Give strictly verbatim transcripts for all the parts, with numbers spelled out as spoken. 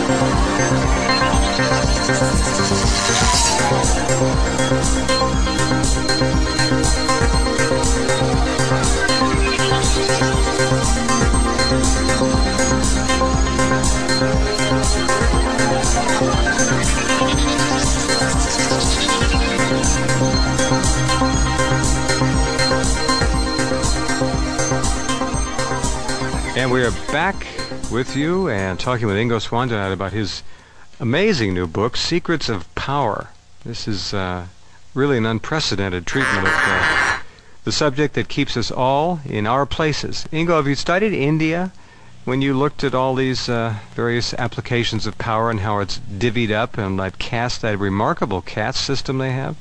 And we are back with you and talking with Ingo Swann tonight about his amazing new book, Secrets of Power. This is uh, really an unprecedented treatment of uh, the subject that keeps us all in our places. Ingo, have you studied India when you looked at all these uh, various applications of power and how it's divvied up and that caste, that remarkable caste system they have?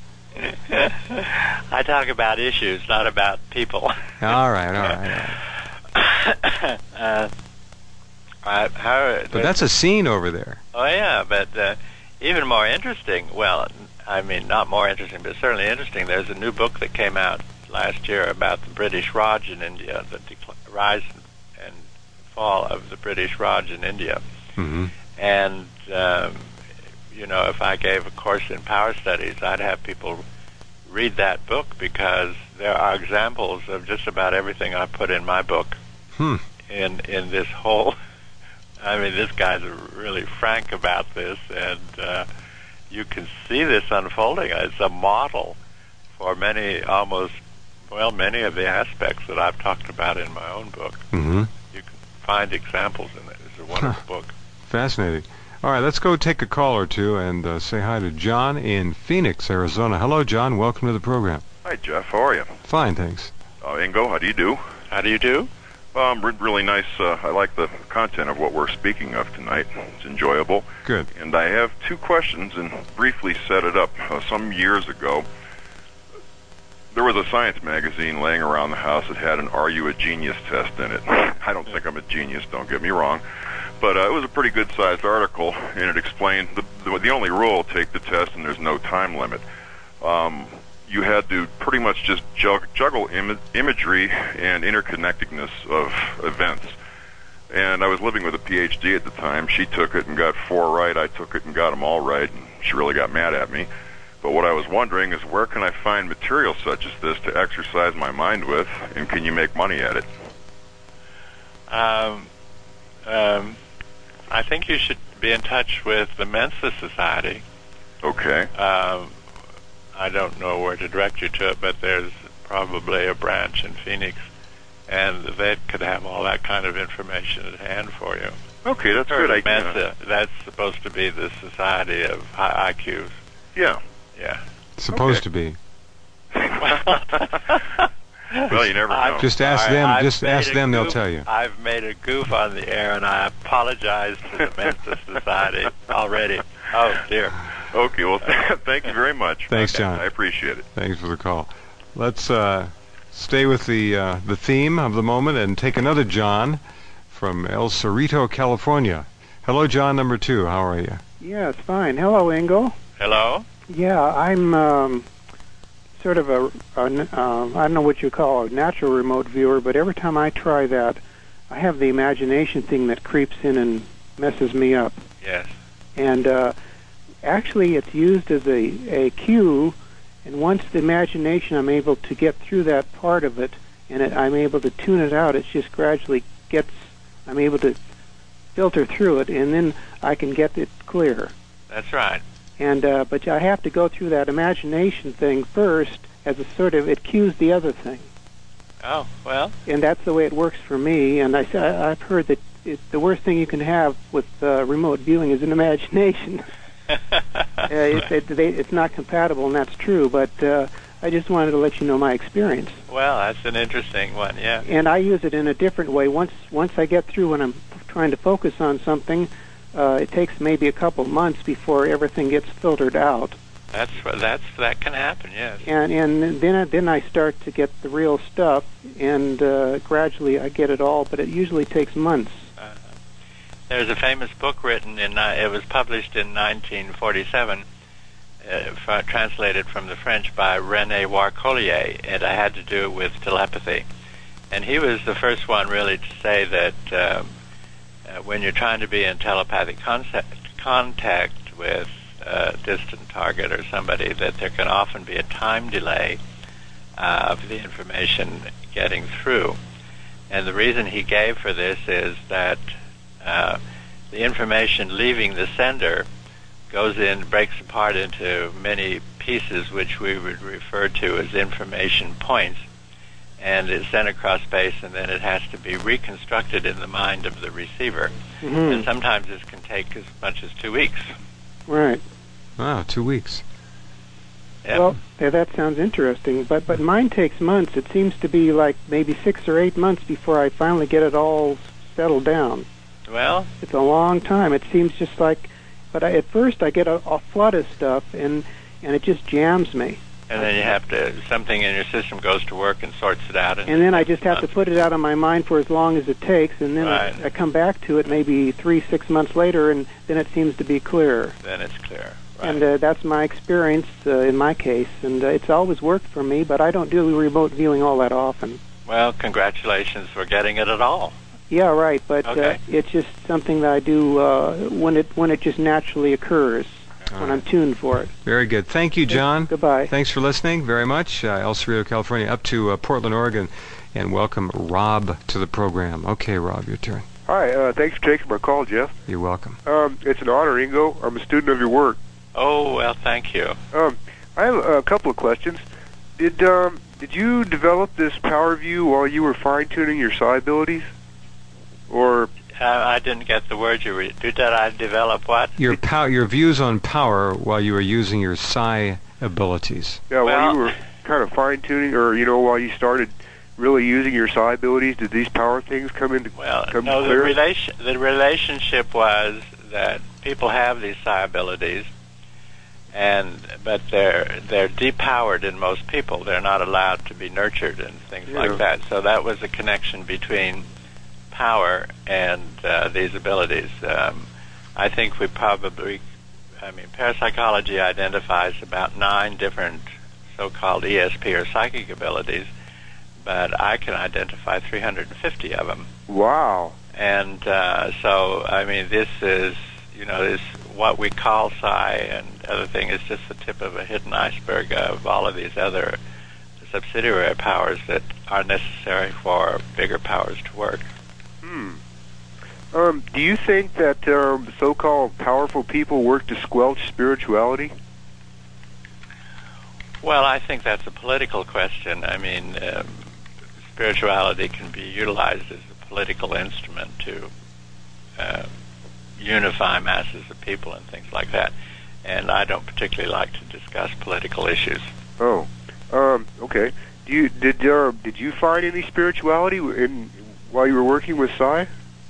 I talk about issues, not about people. all right, all right. All right. uh, I, how, but that's a scene over there. Oh, yeah, but uh, even more interesting, well, I mean, not more interesting, but certainly interesting, there's a new book that came out last year about the British Raj in India, the decl- rise and fall of the British Raj in India. Mm-hmm. And, um, you know, if I gave a course in power studies, I'd have people read that book because there are examples of just about everything I put in my book. Hmm. In in this whole, I mean, this guy's really frank about this, and uh, you can see this unfolding. It's a model for many, almost, well, many of the aspects that I've talked about in my own book. Mm-hmm. You can find examples in it. It's a wonderful huh. book. Fascinating. All right, let's go take a call or two and uh, say hi to John in Phoenix, Arizona. Hello, John. Welcome to the program. Hi, Jeff. How are you? Fine, thanks. Uh, Ingo, how do you do? How do you do? Um, re- really nice. Uh, I like the content of what we're speaking of tonight. It's enjoyable. Good. And I have two questions and briefly set it up. Uh, some years ago, there was a science magazine laying around the house that had an Are You a Genius test in it. I don't think I'm a genius, don't get me wrong. But uh, it was a pretty good-sized article, and it explained the, the, the only rule, take the test and there's no time limit. Um, you had to pretty much just jug, juggle Im- imagery and interconnectedness of events. And I was living with a P H D at the time. She took it and got four right. I took it and got them all right, and she really got mad at me. But what I was wondering is where can I find material such as this to exercise my mind with, and can you make money at it? Um, um, I think you should be in touch with the Mensa Society. Okay. Um, I don't know where to direct you to it, but there's probably a branch in Phoenix, and they could have all that kind of information at hand for you. Okay, that's good. I, Mensa, that's supposed to be the Society of High I Qs. Yeah. Yeah. Supposed okay. to be. Well, you never know. Just ask I, them. I've just ask them; goof, they'll tell you. I've made a goof on the air, and I apologize to the Mensa Society already. Oh dear. Okay. Well, thank you very much. Thanks, okay, John. I appreciate it. Thanks for the call. Let's uh, stay with the uh, the theme of the moment and take another John from El Cerrito, California. Hello, John number two. How are you? Yes, fine. Hello, Ingo. Hello. Yeah, I'm um, sort of a, a uh, I don't know what you call a natural remote viewer, but every time I try that, I have the imagination thing that creeps in and messes me up. Yes. And uh, actually, it's used as a, a cue, and once the imagination, I'm able to get through that part of it, and it, I'm able to tune it out. It just gradually gets, I'm able to filter through it, and then I can get it clear. That's right. And uh, but I have to go through that imagination thing first as a sort of, it cues the other thing. Oh, well. And that's the way it works for me. And I, I've heard that it, the worst thing you can have with uh, remote viewing is an imagination. uh, it, it, they, it's not compatible, and that's true. But uh, I just wanted to let you know my experience. Well, that's an interesting one, yeah. And I use it in a different way. Once once I get through when I'm trying to focus on something, uh, it takes maybe a couple months before everything gets filtered out. That's that's that can happen, yes. And and then I, then I start to get the real stuff, and uh, gradually I get it all. But it usually takes months. Uh, there's a famous book written in uh, it was published in nineteen forty-seven, uh, f- translated from the French by René Warcollier, and it had to do with telepathy. And he was the first one really to say that um, uh, when you're trying to be in telepathic concept, contact with a distant target or somebody, that there can often be a time delay uh, of the information getting through. And the reason he gave for this is that uh, the information leaving the sender goes in, breaks apart into many pieces, which we would refer to as information points, and is sent across space, and then it has to be reconstructed in the mind of the receiver. Mm-hmm. And sometimes this can take as much as two weeks. Right. Wow, two weeks. Yep. Well, yeah, that sounds interesting, but but mine takes months. It seems to be like maybe six or eight months before I finally get it all settled down. Well, It's a long time. It seems just like, but I, at first I get a, a flood of stuff, and and it just jams me. and then you have to, something in your system goes to work and sorts it out. And, And then I just have to put it out of my mind for as long as it takes, and then Right. I, I come back to it maybe three, six months later, and then it seems to be clear. Then it's clear. Right. And uh, that's my experience uh, in my case, and uh, it's always worked for me, but I don't do remote viewing all that often. Well, congratulations for getting it at all. Yeah, right, but Okay. uh, it's just something that I do uh, when it when it just naturally occurs, All when right. I'm tuned for it. Very good. Thank you, John. Goodbye. Thanks for listening very much. Uh, El Cerrito, California, up to uh, Portland, Oregon, and welcome Rob to the program. Okay, Rob, your turn. Hi, uh, thanks for taking my call, Jeff. You're welcome. Um, it's an honor, Ingo. I'm a student of your work. Oh, well, thank you. Um, I have a couple of questions. Did um, did you develop this power view while you were fine-tuning your psi abilities? Or Uh, I didn't get the word you were... Did I develop what? Your pow- your views on power while you were using your psi abilities. yeah, while Well- you were kind of fine-tuning, or you know, while you started really using your psi abilities, did these power things come into Well, come no, the, clear? relation, the relationship was that people have these psi abilities, and but they're they're depowered in most people. They're not allowed to be nurtured and things Yeah. like that. So that was a connection between power and uh, these abilities. Um, I think we probably, I mean, parapsychology identifies about nine different so-called E S P or psychic abilities, but I can identify three hundred fifty of them. Wow. And uh, so, I mean, this is, you know, this what we call psi and other thing is just the tip of a hidden iceberg of all of these other subsidiary powers that are necessary for bigger powers to work. Hmm. Um, do you think that um, so-called powerful people work to squelch spirituality? Well, I think that's a political question. I mean, um, spirituality can be utilized as a political instrument to uh, unify masses of people and things like that. And I don't particularly like to discuss political issues. Oh, um, okay. Do you did uh, did you find any spirituality in while you were working with psi?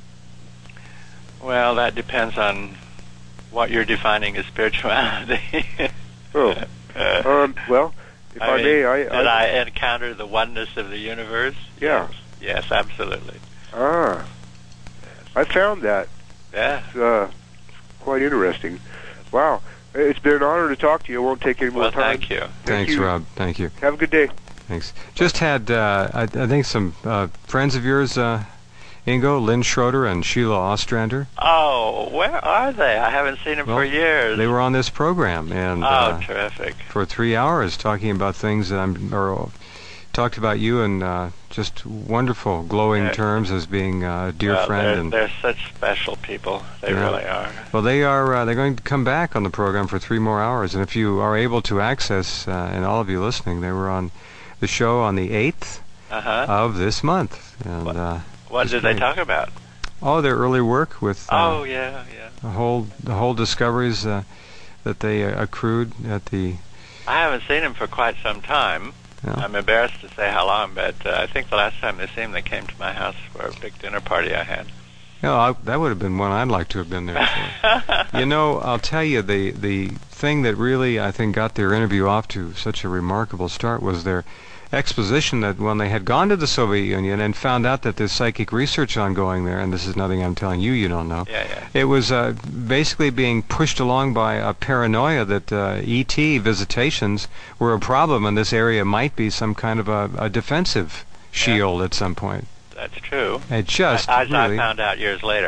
Well, that depends on what you're defining as spirituality. Oh, Uh, um, well, if I, mean, may, I, did I encounter the oneness of the universe? Yeah. Yes, yes, absolutely. ah, I found that. Yeah. It's uh, quite interesting. Wow, it's been an honor to talk to you. I won't take any more Well, time. thank you. Thanks, you. Rob. Thank you. Have a good day. Thanks. Just had, uh, I, I think, some uh, friends of yours, uh, Ingo, Lynn Schroeder and Sheila Ostrander. Oh, where are they? I haven't seen them Well, for years. They were on this program, and Oh, uh, terrific. for three hours talking about things that I'm, or talked about you in uh, just wonderful, glowing Yeah. terms as being a dear Well, friend. they're, And they're such special people. They Yeah. really are. well, they are. Uh, they're going to come back on the program for three more hours, and if you are able to access, uh, and all of you listening, they were on the show on the eighth Uh-huh. of this month, and What- uh, what it's did they great. talk about? all their early work with uh, Oh, yeah, yeah. the whole the whole discoveries uh, that they uh, accrued at the. I haven't seen them for quite some time. Yeah. I'm embarrassed to say how long, but uh, I think the last time they seen them, they came to my house for a big dinner party I had. You know, I, that would have been one I'd like to have been there for. You know, I'll tell you, the the thing that really, I think, got their interview off to such a remarkable start was their exposition that when they had gone to the Soviet Union and found out that there's psychic research ongoing there, and this is nothing I'm telling you you don't know, Yeah, yeah. it was uh, basically being pushed along by a paranoia that uh, E T visitations were a problem, and this area might be some kind of a, a defensive shield at some point. That's true. It just I, I, really... I found out years later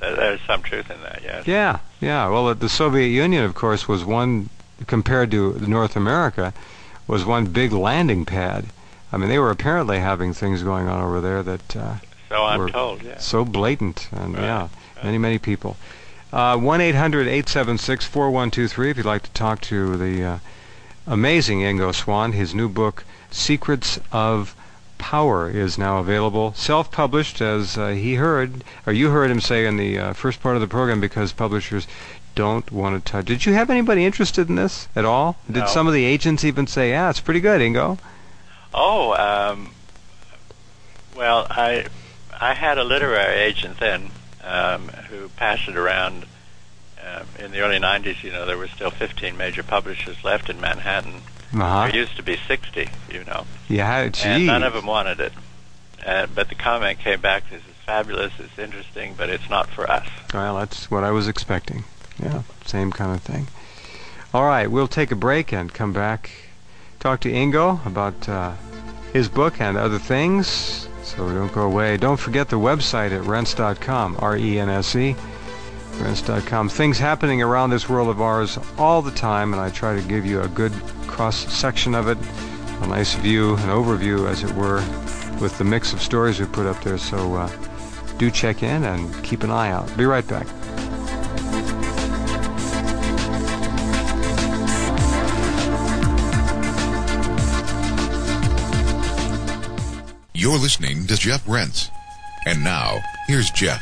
There- There's some truth in that, yes. Yeah, yeah. Well, the Soviet Union, of course, was one, compared to North America, was one big landing pad. I mean, they were apparently having things going on over there that uh, So I'm were told, yeah. so blatant. And Right, yeah, right. many, many people. Uh, one eight hundred eight seven six four one two three if you'd like to talk to the uh, amazing Ingo Swann. His new book, Secrets of Power, is now available. Self-published, as uh, he heard, or you heard him say in the uh, first part of the program, because publishers don't want to touch. Did you have anybody interested in this at all? Did No. some of the agents even say, yeah, it's pretty good, Ingo? Oh, um, well, I I had a literary agent then um, who passed it around. Um, in the early nineties, you know, there were still fifteen major publishers left in Manhattan. Uh-huh. There used to be sixty, you know, Yeah, gee. and none of them wanted it. Uh, but the comment came back, this is fabulous, it's interesting, but it's not for us. Well, that's what I was expecting. Yeah, same kind of thing. All right, we'll take a break and come back, talk to Ingo about uh, his book and other things. So don't go away. Don't forget the website at rense dot com, R E N S E, rense dot com. Things happening around this world of ours all the time, and I try to give you a good cross-section of it, a nice view, an overview, as it were, with the mix of stories we put up there. So uh, do check in and keep an eye out. Be right back. You're listening to Jeff Rense. And now, here's Jeff.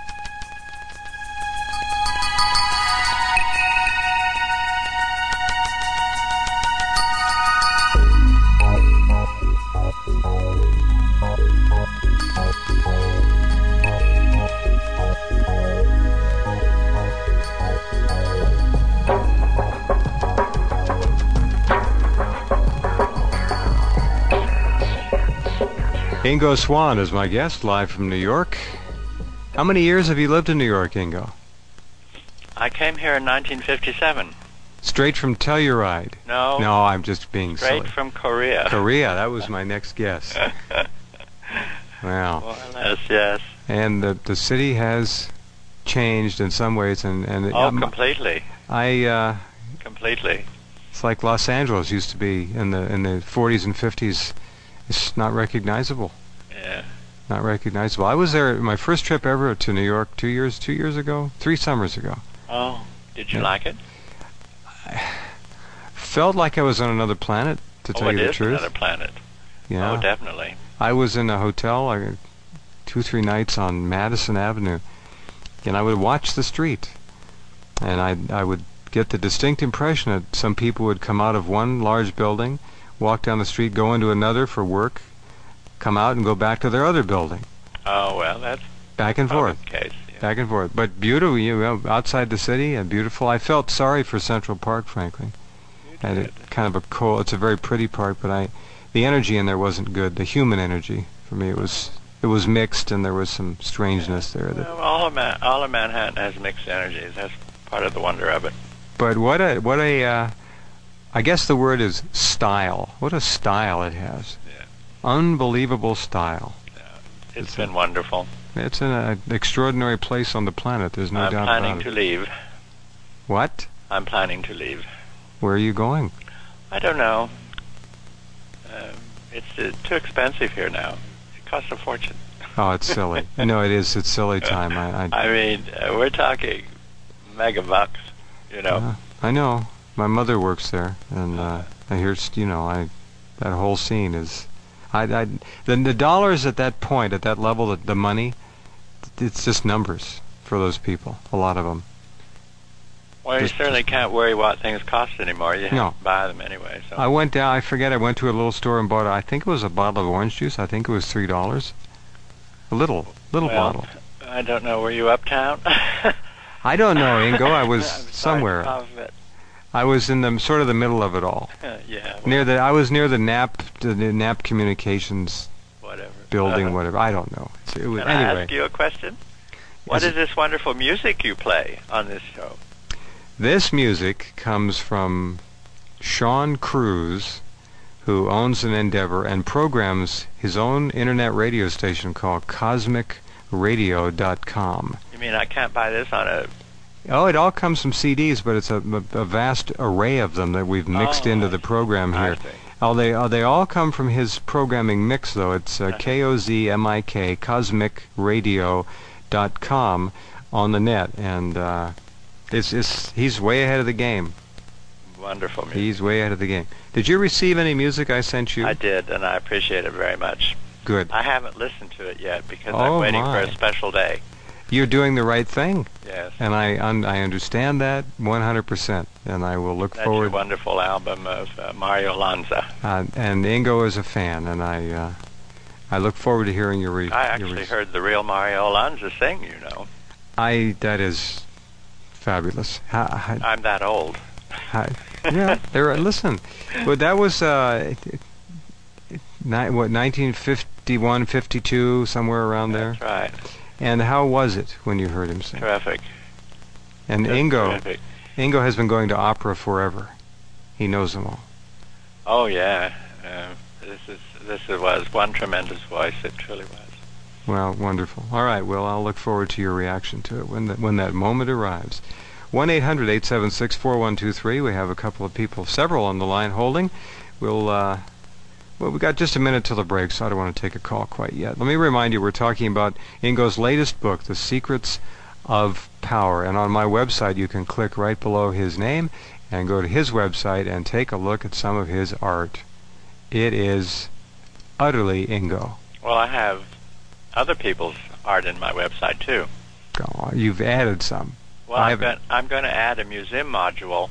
Ingo Swann is my guest, live from New York. How many years have you lived in New York, Ingo? I came here in nineteen fifty-seven. Straight from Telluride. No, No, I'm just being straight silly. from Korea. Korea, that was my next guess. Wow. More or less, yes. And the the city has changed in some ways, and and Oh, um, completely. I uh, Completely. it's like Los Angeles used to be in the in the forties and fifties. It's not recognizable. Yeah. Not recognizable. I was there my first trip ever to New York two years two years ago, three summers ago. Oh, did you Yeah. like it? Felt like I was on another planet, to Oh, tell it you the is truth. another planet. Yeah. Oh, definitely. I was in a hotel like two, three nights on Madison Avenue, and I would watch the street, and I I would get the distinct impression that some people would come out of one large building, walk down the street, go into another for work, come out and go back to their other building, Oh, well, that's back and probably forth, the case. Yeah. back and forth. But beautiful, you know, outside the city and beautiful. I felt sorry for Central Park, frankly. You And did. it kind of a cold. It's a very pretty park, but I, the energy in there wasn't good. The human energy for me, it was it was mixed, and there was some strangeness there. That, Well, all of, Man- all of Manhattan has mixed energies. That's part of the wonder of it. but what a what a, uh, I guess the word is style. What a style it has. Yeah. Unbelievable style. It's It's been a- wonderful. It's an uh, extraordinary place on the planet. There's no I'm doubt planning about to it. leave. What? I'm planning to leave. Where are you going? I don't know. Um, it's uh, too expensive here now. It costs a fortune. Oh, it's silly. No, it is. It's silly time. I, I, I mean, uh, we're talking mega bucks, you know. Uh, I know. My mother works there, and uh, I hear, s- you know, I that whole scene is, I, I the, the dollars at that point, at that level, the, the money, it's just numbers for those people. A lot of them. Well, you just- certainly can't worry what things cost anymore. You have No. to buy them anyway. So. I went down. I forget. I went to a little store and bought. I think it was a bottle of orange juice. I think it was three dollars. A little, little Well, bottle. I don't know. Were you uptown? I don't know, Ingo. I was I'm sorry somewhere. to cough, but, I was in the sort of the middle of it all. uh, yeah. Well, Near the. I was near the N A P, the N A P Communications whatever. building, Uh, whatever. I don't know. So it was, Can I anyway. ask you a question? What Yes. is this wonderful music you play on this show? This music comes from Sean Cruz, who owns an Endeavor and programs his own internet radio station called Cosmic radio dot com. You mean I can't buy this on a... Oh, it all comes from C Ds, but it's a, a vast array of them that we've mixed Oh, into the program I here. see. Oh, they uh, they all come from his programming mix, though. It's uh, K O Z M I K, cosmic radio dot com on the net, and uh, it's, it's he's way ahead of the game. Wonderful music. He's way ahead of the game. Did you receive any music I sent you? I did, and I appreciate it very much. Good. I haven't listened to it yet because Oh, I'm waiting my. for a special day. You're doing the right thing, Yes. and I un- I understand that one hundred percent, and I will look That's forward. your wonderful album of uh, Mario Lanza. Uh, and Ingo is a fan, and I uh, I look forward to hearing your re- I your actually res- heard the real Mario Lanza sing, you know. I that is fabulous. How, how, I'm that old. how, yeah, there. Listen, well, that was uh, ni- what nineteen fifty-one, fifty-two, somewhere around there. That's right. And how was it when you heard him sing? Terrific. And Just Ingo, terrific. Ingo has been going to opera forever. He knows them all. Oh, yeah. Uh, this is this is, was one tremendous voice. It truly was. Well, wonderful. All right. Well, I'll look forward to your reaction to it when that when that moment arrives. one eight hundred eight seven six four one two three. We have a couple of people, several on the line holding. We'll uh, well, we got just a minute till the break, so I don't want to take a call quite yet. Let me remind you, we're talking about Ingo's latest book, The Secrets of Power, and on my website you can click right below his name and go to his website and take a look at some of his art. It is utterly Ingo. Well, I have other people's art in my website, too. Oh, you've added some. Well, I I'm haven't- going, I'm going to add a museum module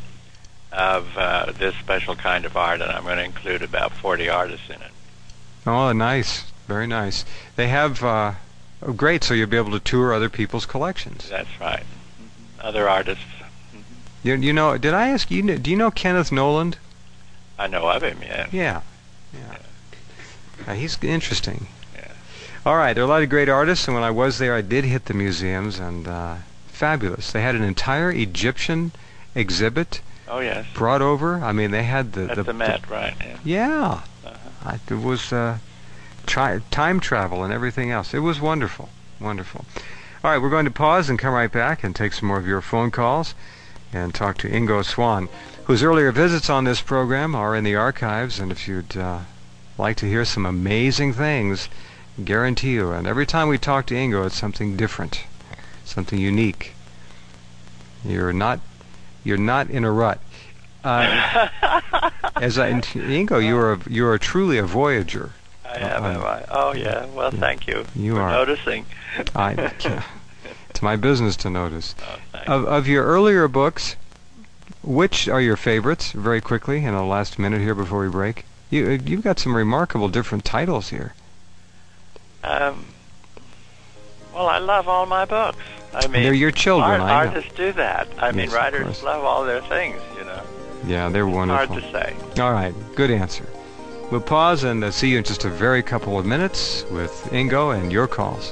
of uh, this special kind of art, and I'm going to include about forty artists in it. Oh, nice. Very nice. They have, uh, oh, great, so you'll be able to tour other people's collections. That's right. Other artists. You, you know, did I ask you, kn- do you know Kenneth Noland? I know of him, yeah. Yeah. Yeah. Uh, he's interesting. Yeah. All right, there are a lot of great artists, and when I was there, I did hit the museums, and uh, fabulous. They had an entire Egyptian exhibit Oh, yes. brought over. I mean, they had the... That's the, Met, right, yeah. Yeah. Uh-huh. I, it was uh, tri- time travel and everything else. It was wonderful. Wonderful. All right, we're going to pause and come right back and take some more of your phone calls and talk to Ingo Swann, whose earlier visits on this program are in the archives, and if you'd uh, like to hear some amazing things, guarantee you, and every time we talk to Ingo, it's something different, something unique. You're not, you're not in a rut. Uh, as I, Ingo, you are a, you are truly a voyager. I am, Uh, am I? Oh, yeah. Well, thank you, You for are. noticing. I, it's my business to notice. Oh, thanks. Of, of your earlier books, which are your favorites? Very quickly, in the last minute here before we break. You, uh, you've got some remarkable different titles here. Um, well, I love all my books. I mean, They're your children, art, I know. artists do that. I mean, Yes, of writers course. love all their things, you know. Yeah, they're wonderful. Hard to say. All right, good answer. We'll pause and uh, see you in just a very couple of minutes with Ingo and your calls.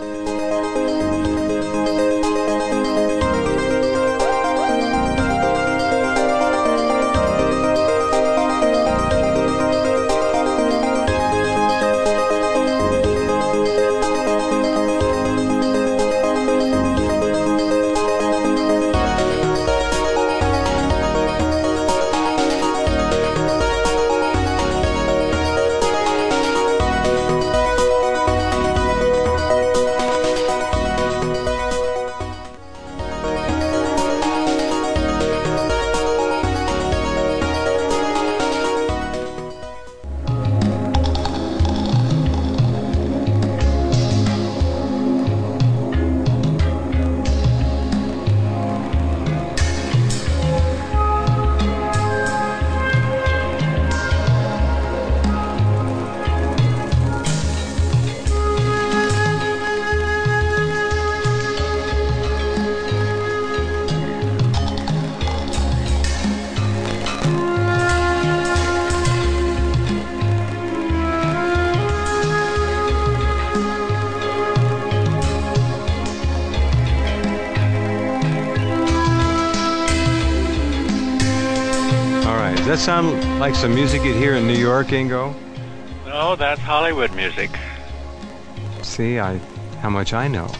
Does that sound like some music you'd hear in New York, Ingo? No, that's Hollywood music. See, I how much I know.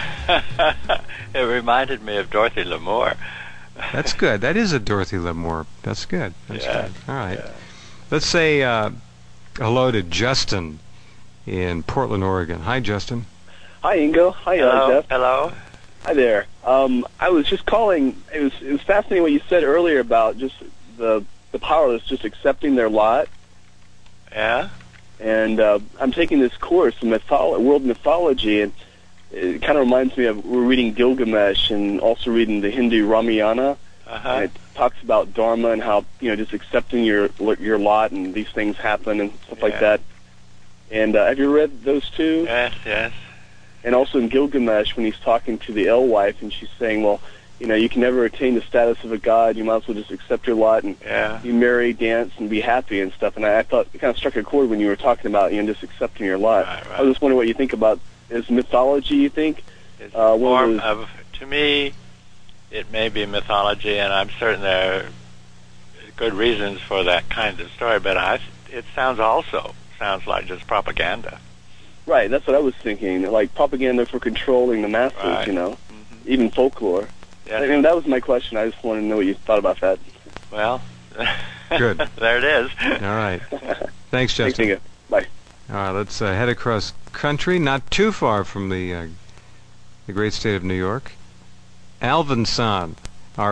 It reminded me of Dorothy Lamour. That's good. That is a Dorothy Lamour. That's good. That's Yeah, good. All right. yeah. Let's say uh, hello to Justin in Portland, Oregon. Hi, Justin. Hi, Ingo. Hi, uh, Hello. Jeff. Hello. Hi there. Um, I was just calling. It was it was fascinating what you said earlier about just the the powerless just accepting their lot. Yeah. And uh, I'm taking this course in mytholo- world mythology, and it kind of reminds me of we're reading Gilgamesh and also reading the Hindu Ramayana. Uh-huh. And it talks about dharma and how, you know, just accepting your your lot and these things happen and stuff like Yeah. that. And uh, have you read those two? Yes, yes. And also in Gilgamesh, when he's talking to the alewife, and she's saying, well, you know, you can never attain the status of a god. You might as well just accept your lot and Yeah. be merry, dance, and be happy and stuff. And I, I thought it kind of struck a chord when you were talking about, you know, just accepting your lot. Right, right. I was just wondering what you think about, is mythology, you think? It's Uh, a one of form those- of, to me, it may be mythology, and I'm certain there are good reasons for that kind of story, but I, it sounds also sounds like just propaganda. Right, that's what I was thinking. Like propaganda for controlling the masses, Right. you know, Mm-hmm. even folklore. Yes. I mean, that was my question. I just wanted to know what you thought about that. Well, Good. there it is. All right. Thanks, Thanks, Justin. Ingo. Bye. All right, let's uh, head across country, not too far from the uh, the great state of New York. Alvin San, our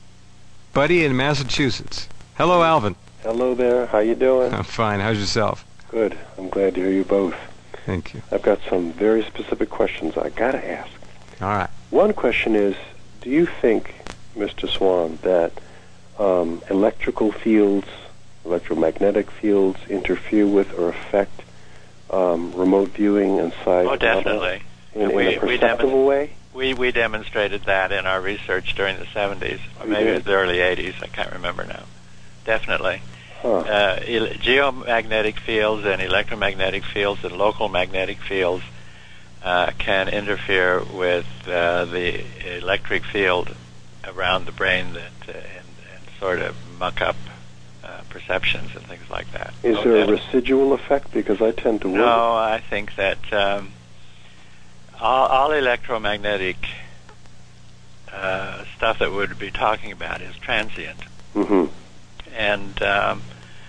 buddy in Massachusetts. Hello, Alvin. Hello there. How you doing? I'm fine. How's yourself? Good. I'm glad to hear you both. Thank you. I've got some very specific questions I gotta ask. All right. One question is, do you think, Mister Swan, that um, electrical fields, electromagnetic fields interfere with or affect um, remote viewing and sight Oh, definitely. in, We- in a we perceptible demonst- way? We we demonstrated that in our research during the seventies, or You maybe it did? was the early eighties. I can't remember now. Definitely. Huh. Uh, el- geomagnetic fields and electromagnetic fields and local magnetic fields uh, can interfere with uh, the electric field around the brain that uh, and, and sort of muck up uh, perceptions and things like that. Is Oh, there a def- residual effect? Because I tend to worry. No, I think that um, all, all electromagnetic uh, stuff that we'd be talking about is transient. Mm-hmm. And um,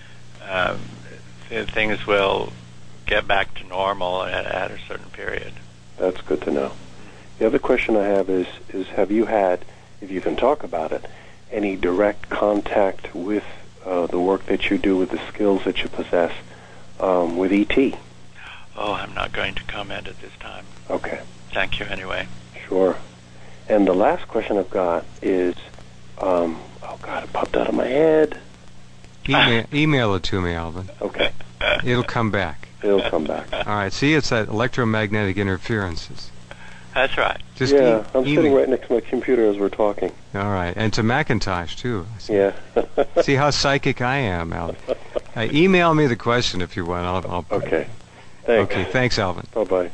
um, th- things will get back to normal at, at a certain period. That's good to know. The other question I have is, is have you had, if you can talk about it, any direct contact with uh, the work that you do, with the skills that you possess, um, with E T? Oh, I'm not going to comment at this time. Okay, Thank you anyway. sure. And the last question I've got is, um, oh God, it popped out of my head. Email, email it to me, Alvin. Okay, It'll come back. it'll come back. All right. See, it's that electromagnetic interferences. That's right. Just yeah, e- I'm email. sitting right next to my computer as we're talking. All right. And to Macintosh, too. See, Yeah. see how psychic I am, Alvin. Uh, email me the question if you want. I'll, I'll put it. Okay. Thanks. Okay. Thanks, Alvin. Bye-bye.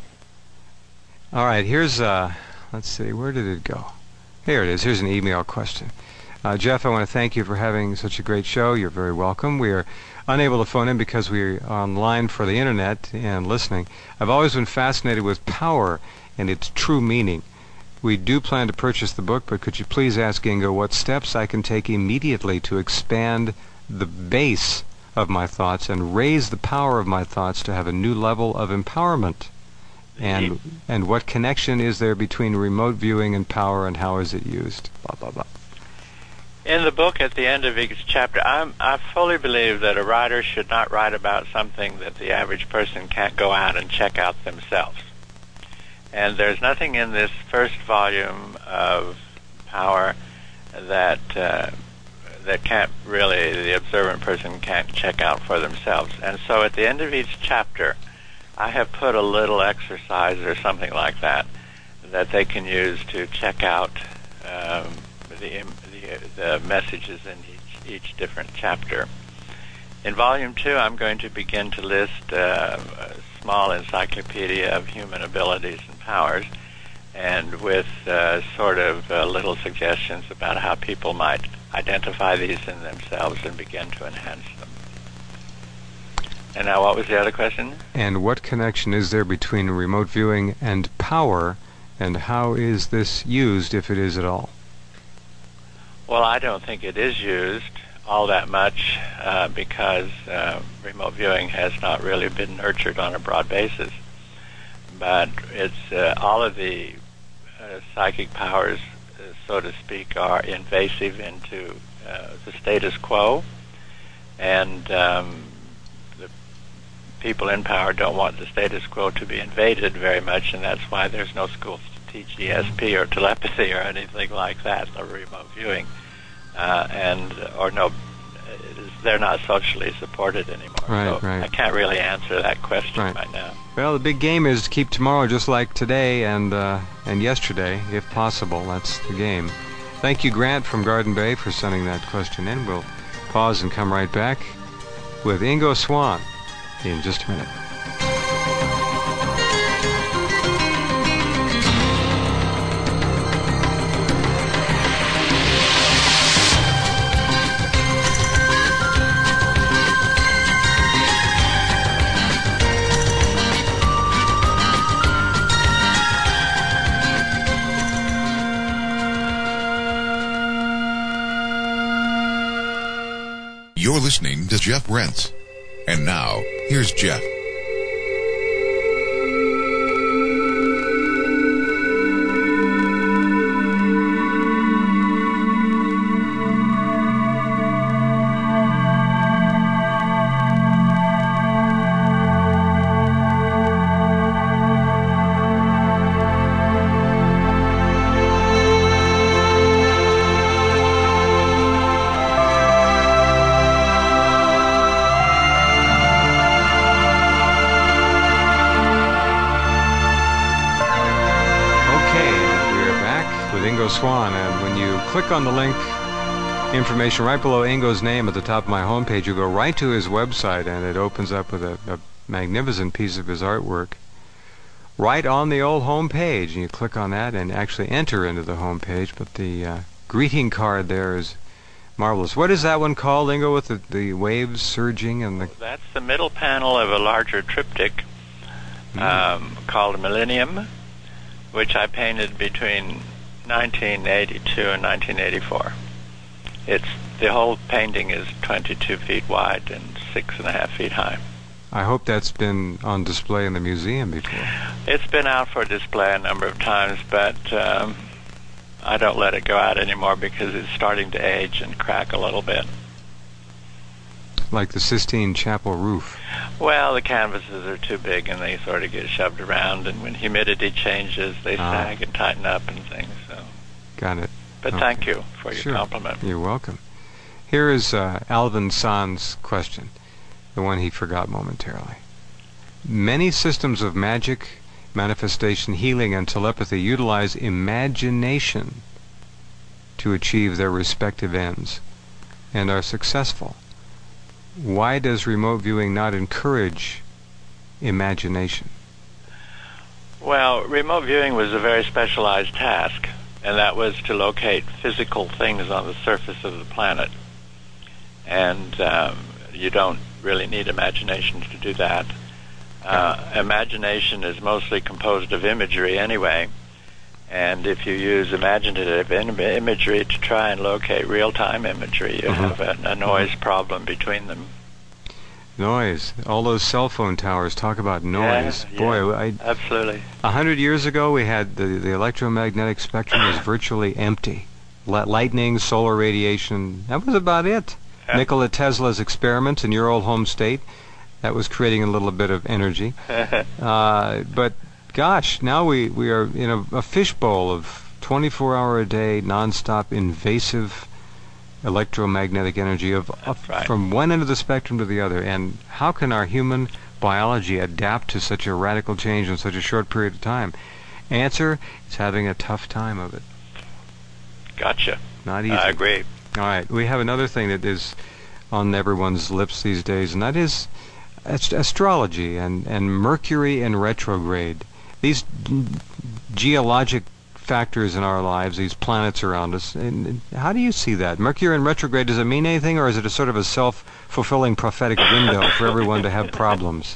All right, here's, uh, let's see, where did it go? Here it is. Here's an email question. Uh, Jeff, I want to thank you for having such a great show. You're very welcome. We are unable to phone in because we're online for the internet and listening. I've always been fascinated with power and its true meaning. We do plan to purchase the book, but could you please ask Ingo what steps I can take immediately to expand the base of my thoughts and raise the power of my thoughts to have a new level of empowerment? And and what connection is there between remote viewing and power, and how is it used? Blah, blah, blah. In the book, at the end of each chapter, I'm, I fully believe that a writer should not write about something that the average person can't go out and check out themselves. And there's nothing in this first volume of Power that uh, that can't really, the observant person can't check out for themselves. And so at the end of each chapter, I have put a little exercise or something like that that they can use to check out um, the, the the messages in each each different chapter. In Volume Two, I'm going to begin to list uh, a small encyclopedia of human abilities and powers, and with uh, sort of uh, little suggestions about how people might identify these in themselves and begin to enhance them. And now what was the other question? And what connection is there between remote viewing and power, and how is this used, if it is at all? Well, I don't think it is used all that much uh, because uh, remote viewing has not really been nurtured on a broad basis. But it's uh, all of the uh, psychic powers, uh, so to speak, are invasive into uh, the status quo, and um, the people in power don't want the status quo to be invaded very much, and that's why there's no schools to teach E S P or telepathy or anything like that, or remote viewing. Uh, and or no, they're not socially supported anymore. Right, so right. I can't really answer that question right. right now. Well, the big game is to keep tomorrow just like today and uh, and yesterday, if possible. That's the game. Thank you, Grant from Garden Bay, for sending that question in. We'll pause and come right back with Ingo Swann in just a minute. You're listening to Jeff Rense. And now, here's Jeff. Swann, and when you click on the link, information right below Ingo's name at the top of my homepage, you go right to his website, and it opens up with a, a magnificent piece of his artwork right on the old homepage, and you click on that and actually enter into the homepage. But the uh, greeting card there is marvelous. What is that one called, Ingo, with the, the waves surging and the? That's the middle panel of a larger triptych mm. um, called Millennium, which I painted between nineteen eighty-two and nineteen eighty-four. It's the whole painting is twenty-two feet wide and six and a half feet high. I hope that's been on display in the museum before. It's been out for display a number of times, but um, I don't let it go out anymore because it's starting to age and crack a little bit. Like the Sistine Chapel roof. Well, the canvases are too big and they sort of get shoved around, and when humidity changes, they ah. sag and tighten up and things. So. Got it. But okay. Thank you for your sure. compliment. You're welcome. Here is uh, Alvin San's question, the one he forgot momentarily. Many systems of magic, manifestation, healing, and telepathy utilize imagination to achieve their respective ends and are successful. Why does remote viewing not encourage imagination? Well, remote viewing was a very specialized task, and that was to locate physical things on the surface of the planet. And um, you don't really need imagination to do that. Uh, imagination is mostly composed of imagery anyway, and if you use imaginative im- imagery to try and locate real-time imagery, you mm-hmm. have a, a noise mm-hmm. problem between them. Noise. All those cell phone towers talk about noise. Yeah, Boy, yeah, I, absolutely. A hundred years ago, we had the, the electromagnetic spectrum was virtually empty. L- lightning, solar radiation, that was about it. Yeah. Nikola Tesla's experiments in your old home state, that was creating a little bit of energy. uh, but gosh, now we, we are in a, a fishbowl of twenty-four hour a day, nonstop, invasive electromagnetic energy of, of right. from one end of the spectrum to the other. And how can our human biology adapt to such a radical change in such a short period of time? Answer, it's having a tough time of it. Gotcha. Not easy. I agree. All right, we have another thing that is on everyone's lips these days, and that is ast- astrology and, and Mercury in retrograde. These geologic factors in our lives, these planets around us. And, and how do you see that? Mercury in retrograde, does it mean anything, or is it a sort of a self-fulfilling prophetic window for everyone to have problems?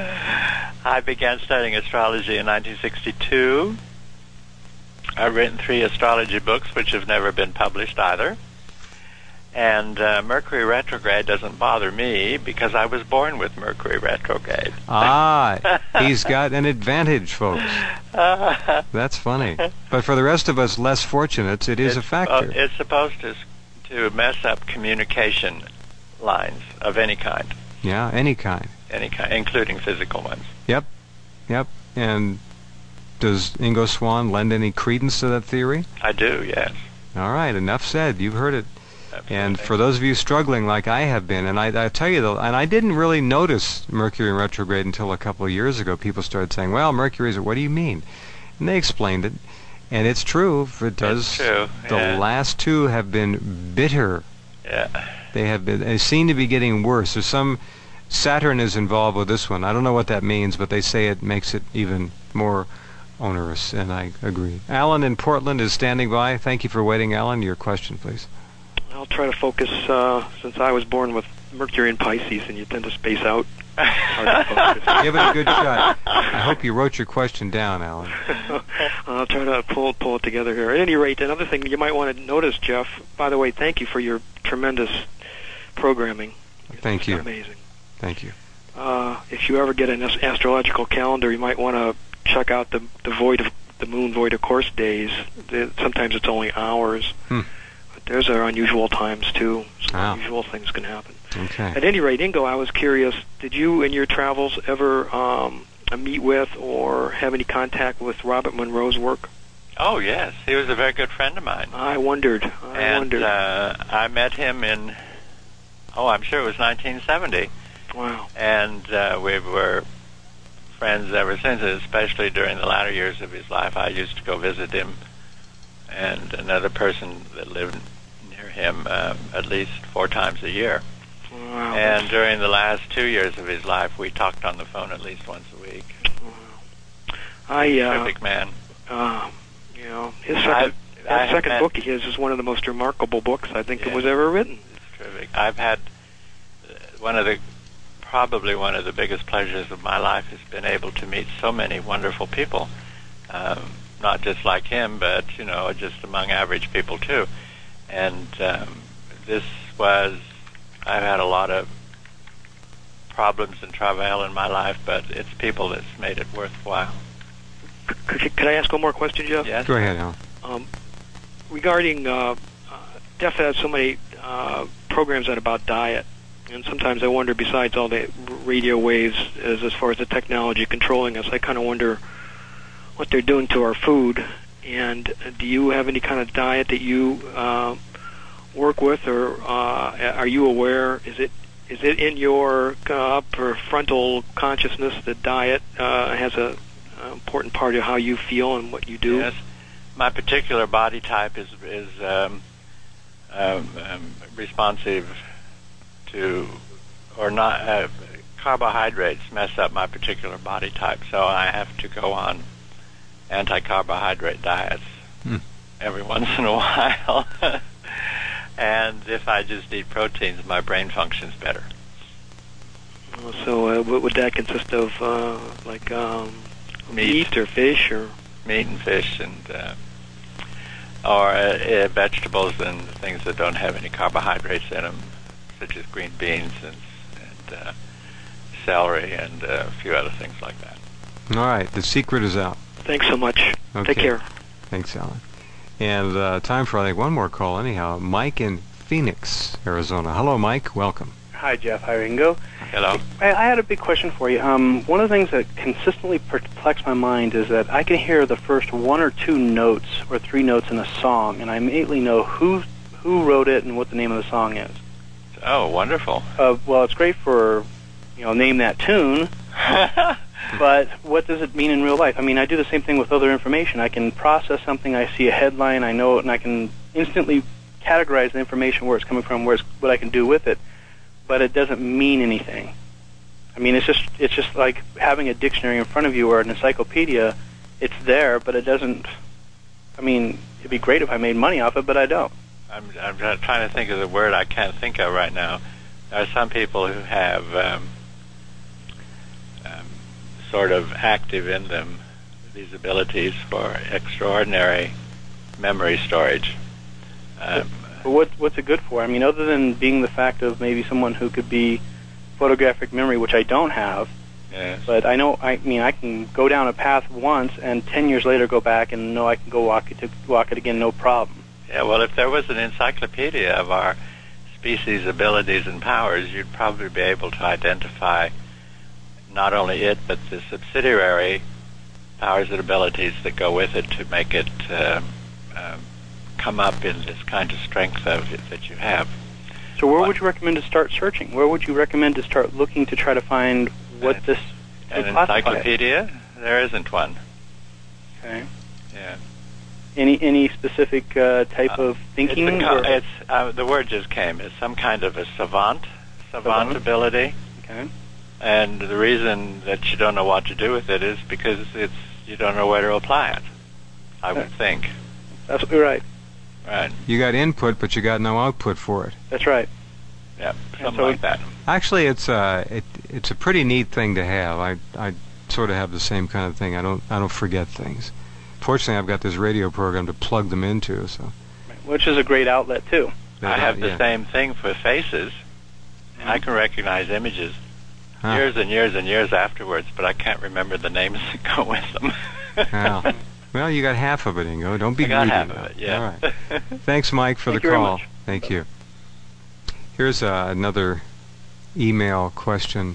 I began studying astrology in nineteen sixty-two. I've written three astrology books, which have never been published either. And uh, Mercury retrograde doesn't bother me because I was born with Mercury retrograde. Ah, he's got an advantage, folks. Uh, That's funny. But for the rest of us less fortunate, it is it's, a factor. Uh, it's supposed to to mess up communication lines of any kind. Yeah, any kind. Any kind, including physical ones. Yep, yep. And does Ingo Swann lend any credence to that theory? I do, yes. All right, enough said. You've heard it. Absolutely. And for those of you struggling like I have been, and I, I tell you, though, and I didn't really notice Mercury in retrograde until a couple of years ago. People started saying, well, Mercury's, what do you mean? And they explained it. And it's true. It does. It's true. The yeah. last two have been bitter. Yeah. They have been, they seem to be getting worse. There's some, Saturn is involved with this one. I don't know what that means, but they say it makes it even more onerous, and I agree. Alan in Portland is standing by. Thank you for waiting, Alan. Your question, please. I'll try to focus, uh, since I was born with Mercury in Pisces, and you tend to space out. Hard to focus. Give it a good shot. I hope you wrote your question down, Alan. I'll try to pull, pull it together here. At any rate, another thing you might want to notice, Jeff, by the way, thank you for your tremendous programming. Thank it's you. Amazing. Thank you. Uh, if you ever get an ast- astrological calendar, you might want to check out the the void of the moon void of course days. The, sometimes it's only hours. Hmm. But those are unusual times too. Some Wow. unusual things can happen. Okay. At any rate, Ingo, I was curious, did you in your travels ever um, meet with or have any contact with Robert Monroe's work? Oh, yes. He was a very good friend of mine. I wondered. I and wondered. Uh, I met him in, oh, I'm sure it was nineteen seventy. Wow. And uh, we were friends ever since, especially during the latter years of his life. I used to go visit him and another person that lived near him uh, at least four times a year. Wow. And during the last two years of his life, we talked on the phone at least once a week. Wow. I, uh, Terrific man. Uh, you know, his second, I've, that I second met, book of his is one of the most remarkable books I think yeah, that was ever written. It's terrific. I've had uh, one of the probably one of the biggest pleasures of my life has been able to meet so many wonderful people, um, not just like him, but, you know, just among average people, too. And um, this was, I've had a lot of problems and travail in my life, but it's people that's made it worthwhile. Could, you, could I ask one more question, Jeff? Yes. Go ahead, Alan. Um, regarding, uh, uh, Jeff has so many uh, programs out about diet. And sometimes I wonder, besides all the radio waves, as, as far as the technology controlling us, I kind of wonder what they're doing to our food. And uh, do you have any kind of diet that you uh, work with, or uh, are you aware? Is it is it in your uh, upper frontal consciousness that diet uh, has a, a important part of how you feel and what you do? Yes. My particular body type is is um, um, um, responsive to, or not, uh, carbohydrates mess up my particular body type, so I have to go on anti-carbohydrate diets hmm. every once in a while. And if I just eat proteins, my brain functions better. So uh, what would that consist of, uh, like um, Meat. meat or fish or? Meat and fish and uh, or uh, uh, vegetables and things that don't have any carbohydrates in them, such as green beans and, and uh, celery and uh, a few other things like that. All right, the secret is out. Thanks so much. Okay. Take care. Thanks, Alan. And uh, time for, I think, one more call anyhow. Mike in Phoenix, Arizona. Hello, Mike. Welcome. Hi, Jeff. Hi, Ringo. Hello. I, I had a big question for you. Um, one of the things that consistently perplexes my mind is that I can hear the first one or two notes or three notes in a song, and I immediately know who who wrote it and what the name of the song is. Oh, wonderful. Uh, well, it's great for, you know, name that tune, but what does it mean in real life? I mean, I do the same thing with other information. I can process something, I see a headline, I know it, and I can instantly categorize the information, where it's coming from, where it's, what I can do with it, but it doesn't mean anything. I mean, it's just it's just like having a dictionary in front of you or an encyclopedia. It's there, but it doesn't I mean, it'd be great if I made money off it, but I don't. I'm, I'm trying to think of the word I can't think of right now. There are some people who have um, um, sort of active in them these abilities for extraordinary memory storage. Um, but what, what's it good for? I mean, other than being the fact of maybe someone who could be photographic memory, which I don't have, yes. But I know, I mean, I can go down a path once and ten years later go back and know I can go walk it, to, walk it again, no problem. Yeah, well, if there was an encyclopedia of our species' abilities and powers, you'd probably be able to identify not only it, but the subsidiary powers and abilities that go with it to make it uh, uh, come up in this kind of strength of it that you have. So where what? would you recommend to start searching? Where would you recommend to start looking to try to find what uh, this An would classify encyclopedia? It? There isn't one. Okay. Yeah. Any any specific uh, type uh, of thinking? It's, a, or? it's uh, the word just came. It's some kind of a savant, savant, Savant. ability. Okay. And the reason that you don't know what to do with it is because it's you don't know where to apply it. I would think. That's right. Right. You got input, but you got no output for it. That's right. Yeah, something so like that. Actually, it's uh, it it's a pretty neat thing to have. I I sort of have the same kind of thing. I don't I don't forget things. Fortunately, I've got this radio program to plug them into. So. Which is a great outlet too. I have the yeah. same thing for faces. Mm-hmm. I can recognize images Huh. years and years and years afterwards, but I can't remember the names that go with them. Wow. Well, you got half of it, Ingo. Don't be I got greedy. half now. of it, yeah. All right. Thanks, Mike, for Thank the you very call. much. Thank you. Here's uh, another email question.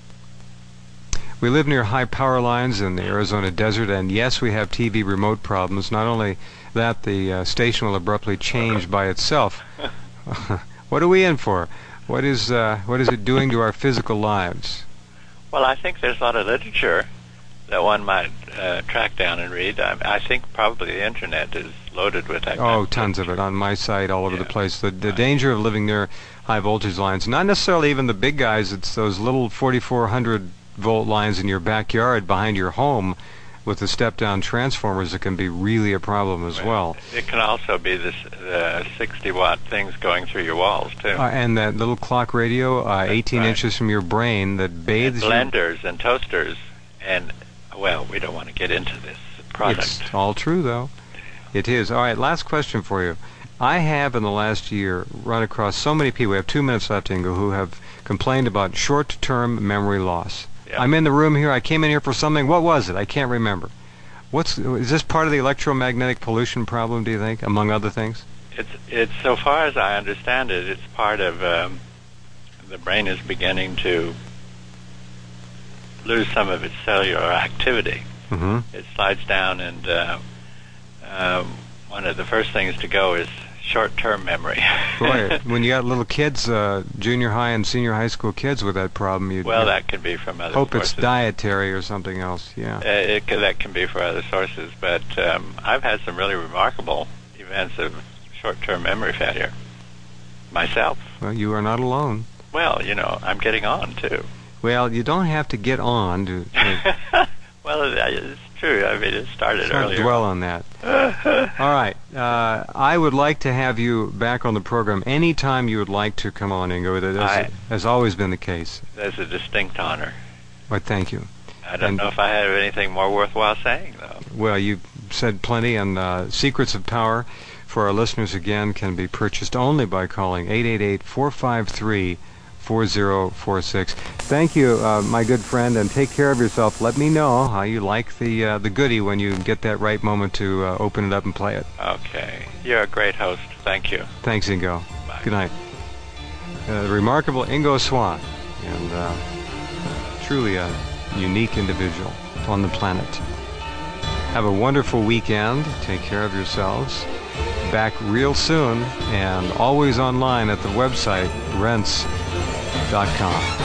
We live near high power lines in the Arizona desert, and yes, we have T V remote problems. Not only that, the uh, station will abruptly change by itself. What are we in for? What is uh, what is it doing to our physical lives? Well, I think there's a lot of literature that one might uh, track down and read. I, I think probably the Internet is loaded with that. Oh, tons of it on my site, all over Yeah. the place. The, the Right. danger of living near high voltage lines, not necessarily even the big guys, it's those little forty-four hundred volt lines in your backyard behind your home with the step-down transformers that can be really a problem as Right. well. It can also be the uh, sixty watt things going through your walls, too. Uh, and that little clock radio, uh, eighteen right. inches from your brain, that bathes and you. blenders and toasters. And, well, we don't want to get into this product. It's all true, though. It is. All right, last question for you. I have, in the last year, run across so many people, we have two minutes left, Ingo, who have complained about short-term memory loss. Yeah. I'm in the room here. I came in here for something. What was it? I can't remember. What's is this part of the electromagnetic pollution problem, do you think, among other things? It's, it's so far as I understand it, it's part of um, the brain is beginning to lose some of its cellular activity. Mm-hmm. It slides down, and uh, uh, one of the first things to go is short-term memory. Boy, when you got little kids, uh, junior high and senior high school kids with that problem, you'd Well, you'd that can be from other hope sources. it's dietary or something else. Yeah. Uh, it can, that can be for other sources, but um, I've had some really remarkable events of short-term memory failure myself. Well, you are not alone. Well, you know, I'm getting on, too. Well, you don't have to get on to, to Well, it- it's true. I mean, it started let's not earlier. dwell on that. All right. Uh, I would like to have you back on the program anytime you would like to come on, Ingo. That I- has, has always been the case. That's a distinct honor. Well, thank you. I don't And- know if I have anything more worthwhile saying, though. Well, you said plenty, and uh, Secrets of Power for our listeners, again, can be purchased only by calling eight eight eight, four five three, four zero four six. Thank you, uh, my good friend, and take care of yourself. Let me know how you like the uh, the goodie when you get that right moment to uh, open it up and play it. Okay. You're a great host. Thank you. Thanks, Ingo. Bye. Good night. Uh, the remarkable Ingo Swann, and uh, truly a unique individual on the planet. Have a wonderful weekend. Take care of yourselves. Back real soon, and always online at the website rents dot com.